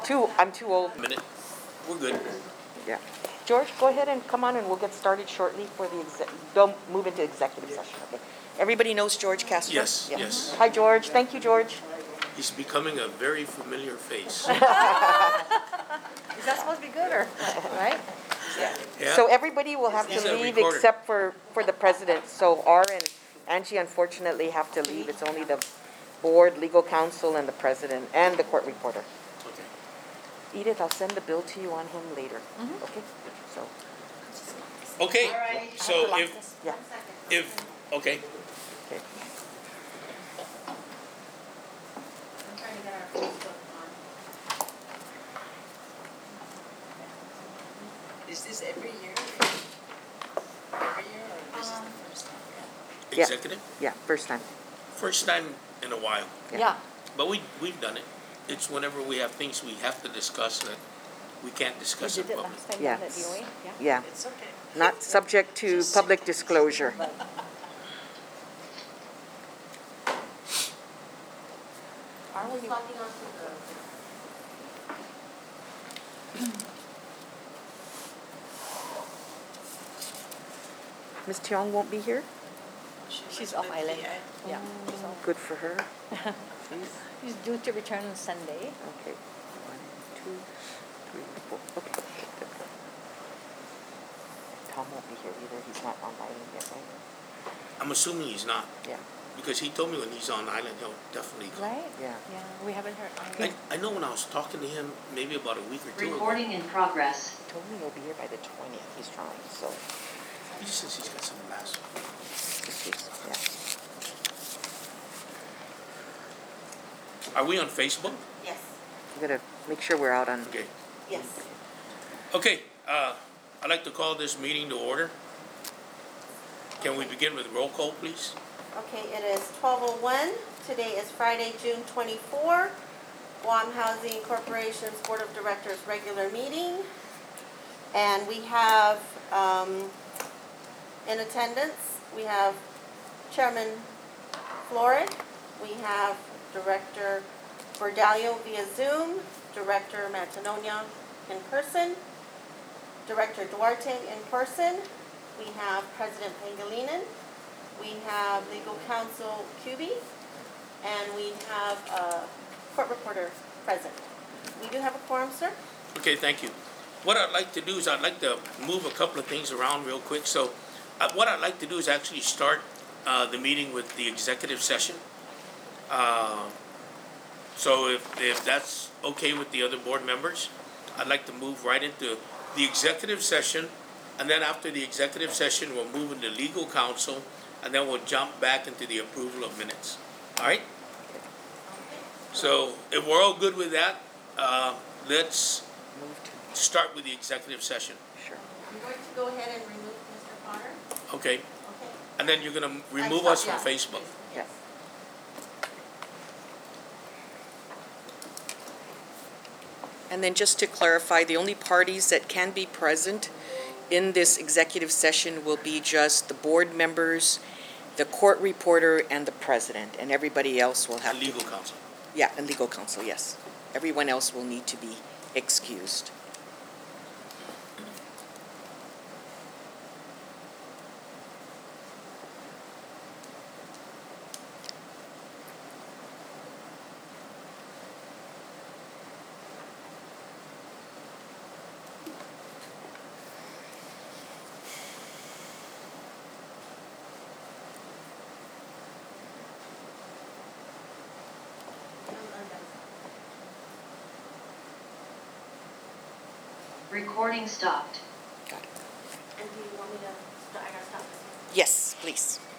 I'm too old. A minute. We're good. Yeah. George, go ahead and come on and we'll get started shortly for the don't move into executive session, okay? Everybody knows George Castro? Yes, Yeah. yes. Hi, George. Thank you, George. He's becoming a very familiar face. Is that supposed to be good or, right? Yeah. So everybody will have He's to a leave recorder. except for the president. So R and Angie unfortunately have to leave. It's only the board, legal counsel, and the president, and the court reporter. Okay. Edith, I'll send the bill to you on him later. Okay? So, Okay, so yeah. okay. Okay. I'm trying to get our Facebook on. Is this every year? Every year or this is the first time? Yeah. Executive? Yeah, first time. First time in a while. Yeah. But we've done it. It's whenever we have things we have to discuss that we can't discuss You in did it public. last time Yeah. on the DOA? Yeah. It's okay. Not subject to public disclosure. I'm just logging on to the. Ms. Tiong won't be here? She's off island. Yeah. she's off. Good for her. Please. She's due to return on Sunday. Okay. 1, 2, 3, 4. Okay. Tom won't be here either. He's not on island yet, right? I'm assuming he's not, Yeah. because he told me when he's on island, he'll definitely come. Right? Yeah. Yeah, we haven't heard. I know when I was talking to him maybe about a week or two ago, Recording in progress. He told me he'll be here by the 20th. He's trying, so. he says he's got some last. Yeah. Are we on Facebook? Yes, I'm gonna make sure we're out on. Okay. yes. Okay, I'd like to call this meeting to order. Can we begin with roll call, please? Okay, it is 12:01. Today is Friday, June 24. Guam Housing Corporation's Board of Directors regular meeting. And we have, in attendance, we have Chairman Florid, we have Director Bordallo via Zoom, Director Matanonia in person, Director Duarte in person, we have President Pangilinan, we have Legal Counsel Kubi, and we have Court Reporter present. We do have a quorum, sir. Okay, thank you. What I'd like to do is I'd like to move a couple of things around real quick. So what I'd like to do is actually start the meeting with the executive session. So if that's okay with the other board members, I'd like to move right into the executive session. And then after the executive session, we'll move into legal counsel, and then we'll jump back into the approval of minutes. All right? So if we're all good with that, let's Move to. start with the executive session. Sure. I'm going to go ahead and remove Mr. Potter. Okay? Okay. And then you're going to remove us from Yeah. Facebook. Yes. And then just to clarify, the only parties that can be present in this executive session will be just the board members, the court reporter, and the president, and everybody else will have And to. legal counsel. Yeah, and legal counsel, yes. Everyone else will need to be excused. Recording stopped. Got it. And do you want me to, I gotta stop this? Yes, please.